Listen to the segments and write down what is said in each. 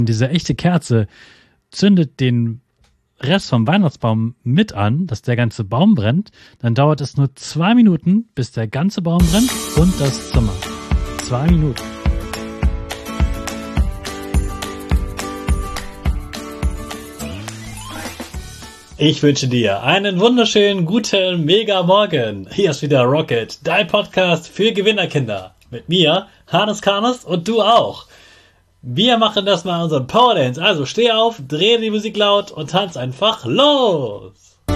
Diese echte Kerze zündet den Rest vom Weihnachtsbaum mit an, dass der ganze Baum brennt, dann dauert es nur 2 Minuten, bis der ganze Baum brennt und das Zimmer. 2 Minuten. Ich wünsche dir einen wunderschönen, guten, mega Morgen. Hier ist wieder Rocket, dein Podcast für Gewinnerkinder. Mit mir, Hannes Karnes und du auch. Wir machen das mal unseren Power Dance. Also steh auf, dreh die Musik laut und tanz einfach los.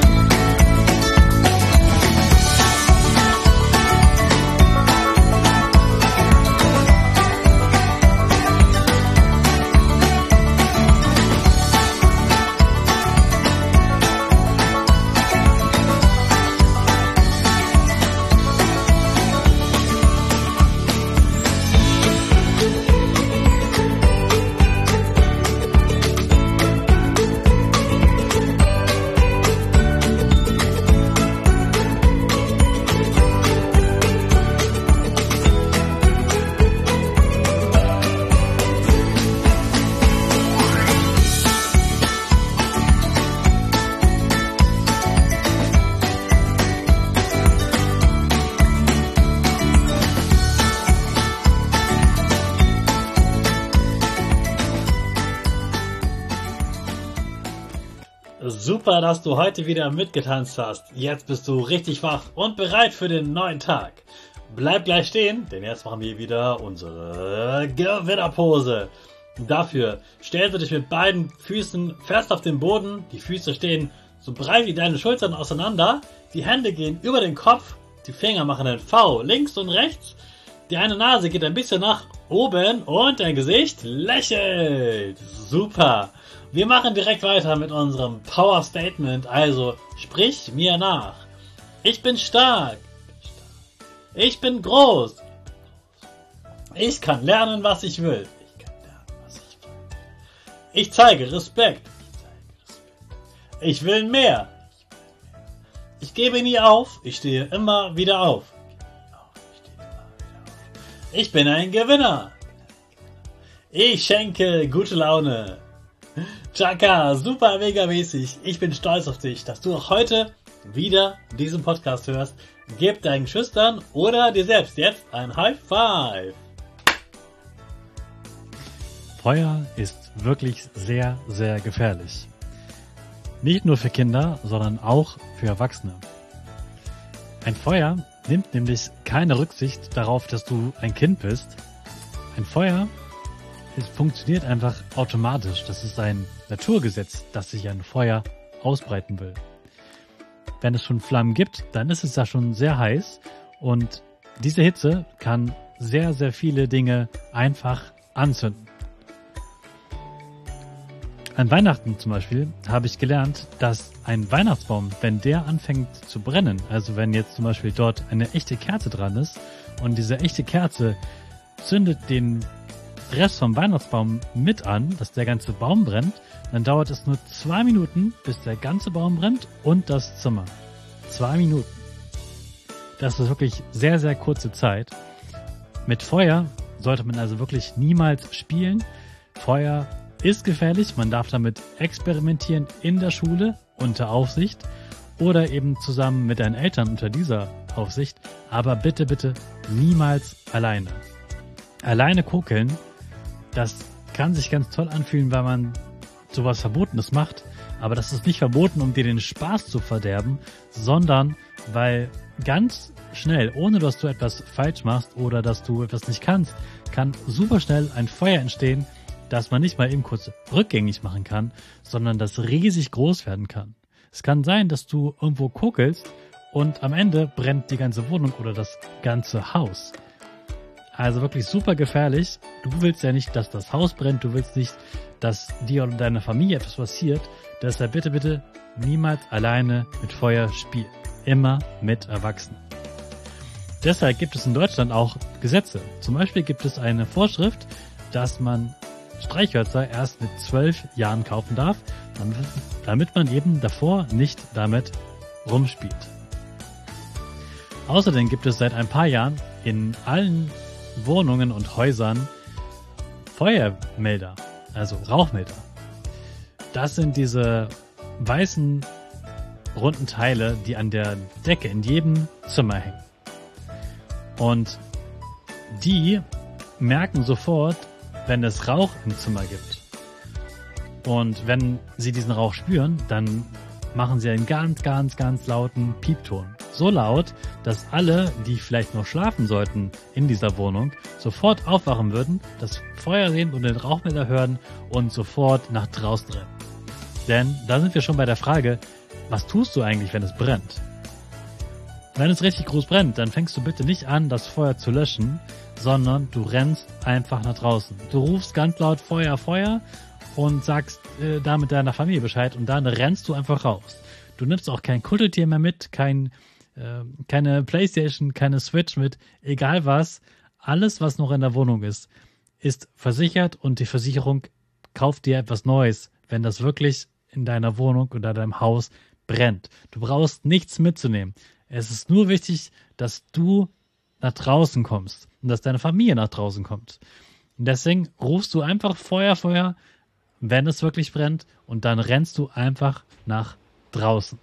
Super, dass du heute wieder mitgetanzt hast. Jetzt bist du richtig wach und bereit für den neuen Tag. Bleib gleich stehen, denn jetzt machen wir wieder unsere Gewinnerpose. Dafür stellst du dich mit beiden Füßen fest auf den Boden. Die Füße stehen so breit wie deine Schultern auseinander. Die Hände gehen über den Kopf. Die Finger machen ein V links und rechts. Die eine Nase geht ein bisschen nach oben und dein Gesicht lächelt. Super. Wir machen direkt weiter mit unserem Power Statement, also sprich mir nach. Ich bin stark. Ich bin groß. Ich kann lernen, was ich will. Ich zeige Respekt. Ich will mehr. Ich gebe nie auf. Ich stehe immer wieder auf. Ich bin ein Gewinner. Ich schenke gute Laune. Chaka, super mega mäßig. Ich bin stolz auf dich, dass du auch heute wieder diesen Podcast hörst. Gib deinen Schüchtern oder dir selbst jetzt ein High Five. Feuer ist wirklich sehr, sehr gefährlich. Nicht nur für Kinder, sondern auch für Erwachsene. Ein Feuer nimmt nämlich keine Rücksicht darauf, dass du ein Kind bist. Ein Feuer, es funktioniert einfach automatisch. Das ist ein Naturgesetz, dass sich ein Feuer ausbreiten will. Wenn es schon Flammen gibt, dann ist es ja schon sehr heiß und diese Hitze kann sehr, sehr viele Dinge einfach anzünden. An Weihnachten zum Beispiel habe ich gelernt, dass ein Weihnachtsbaum, wenn der anfängt zu brennen, also wenn jetzt zum Beispiel dort eine echte Kerze dran ist und diese echte Kerze zündet den Rest vom Weihnachtsbaum mit an, dass der ganze Baum brennt, dann dauert es nur 2 Minuten, bis der ganze Baum brennt und das Zimmer. 2 Minuten. Das ist wirklich sehr, sehr kurze Zeit. Mit Feuer sollte man also wirklich niemals spielen. Feuer ist gefährlich, man darf damit experimentieren in der Schule unter Aufsicht oder eben zusammen mit deinen Eltern unter dieser Aufsicht, aber bitte, bitte niemals alleine. Alleine kokeln, das kann sich ganz toll anfühlen, weil man sowas Verbotenes macht, aber das ist nicht verboten, um dir den Spaß zu verderben, sondern weil ganz schnell, ohne dass du etwas falsch machst oder dass du etwas nicht kannst, kann super schnell ein Feuer entstehen, das man nicht mal eben kurz rückgängig machen kann, sondern das riesig groß werden kann. Es kann sein, dass du irgendwo kokelst und am Ende brennt die ganze Wohnung oder das ganze Haus. Also wirklich super gefährlich. Du willst ja nicht, dass das Haus brennt. Du willst nicht, dass dir oder deiner Familie etwas passiert. Deshalb bitte, bitte niemals alleine mit Feuer spielen. Immer mit Erwachsenen. Deshalb gibt es in Deutschland auch Gesetze. Zum Beispiel gibt es eine Vorschrift, dass man Streichhölzer erst mit 12 Jahren kaufen darf, damit man eben davor nicht damit rumspielt. Außerdem gibt es seit ein paar Jahren in allen Wohnungen und Häusern Feuermelder. also Rauchmelder. Das sind diese weißen, runden Teile, die an der Decke in jedem Zimmer hängen. Und die merken sofort, wenn es Rauch im Zimmer gibt. Und wenn sie diesen Rauch spüren, dann machen sie einen ganz, ganz, ganz lauten Piepton. So laut, dass alle, die vielleicht noch schlafen sollten in dieser Wohnung, sofort aufwachen würden, das Feuer sehen und den Rauchmelder hören und sofort nach draußen rennen. Denn da sind wir schon bei der Frage, was tust du eigentlich, wenn es brennt? Wenn es richtig groß brennt, dann fängst du bitte nicht an, das Feuer zu löschen, sondern du rennst einfach nach draußen. Du rufst ganz laut Feuer, Feuer und sagst damit deiner Familie Bescheid und dann rennst du einfach raus. Du nimmst auch kein Kuscheltier mehr mit, keine Playstation, keine Switch mit, egal was. Alles, was noch in der Wohnung ist versichert und die Versicherung kauft dir etwas Neues, wenn das wirklich in deiner Wohnung oder deinem Haus brennt. Du brauchst nichts mitzunehmen. Es ist nur wichtig, dass du nach draußen kommst und dass deine Familie nach draußen kommt. Und deswegen rufst du einfach Feuer, Feuer, wenn es wirklich brennt, und dann rennst du einfach nach draußen.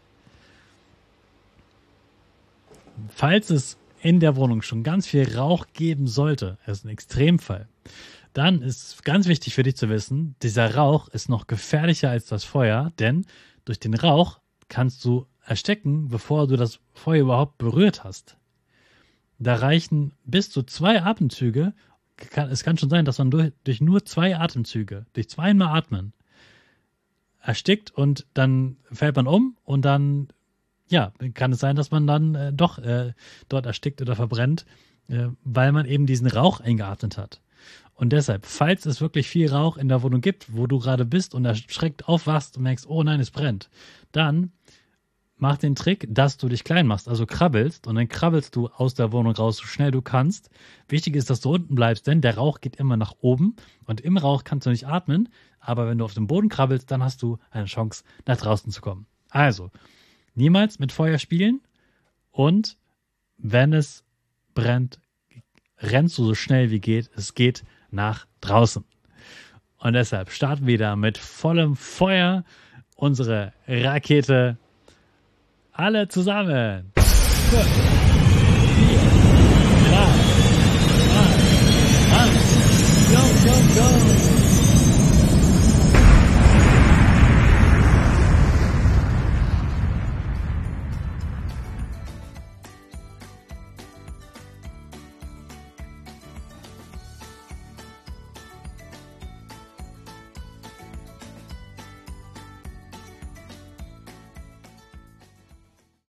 Falls es in der Wohnung schon ganz viel Rauch geben sollte, das ist ein Extremfall, dann ist ganz wichtig für dich zu wissen, dieser Rauch ist noch gefährlicher als das Feuer, denn durch den Rauch kannst du ersticken, bevor du das Feuer überhaupt berührt hast. Da reichen bis zu 2 Atemzüge. Es kann schon sein, dass man durch nur 2 Atemzüge, durch 2-mal Atmen, erstickt und dann fällt man um und dann, ja, kann es sein, dass man dann doch dort erstickt oder verbrennt, weil man eben diesen Rauch eingeatmet hat. Und deshalb, falls es wirklich viel Rauch in der Wohnung gibt, wo du gerade bist und erschreckt aufwachst und merkst, oh nein, es brennt, dann mach den Trick, dass du dich klein machst, also krabbelst, und dann krabbelst du aus der Wohnung raus, so schnell du kannst. Wichtig ist, dass du unten bleibst, denn der Rauch geht immer nach oben und im Rauch kannst du nicht atmen, aber wenn du auf dem Boden krabbelst, dann hast du eine Chance, nach draußen zu kommen. Also, niemals mit Feuer spielen, und wenn es brennt, rennst du so schnell wie es geht nach draußen. Und deshalb starten wir da mit vollem Feuer unsere Rakete. Alle zusammen. Gut.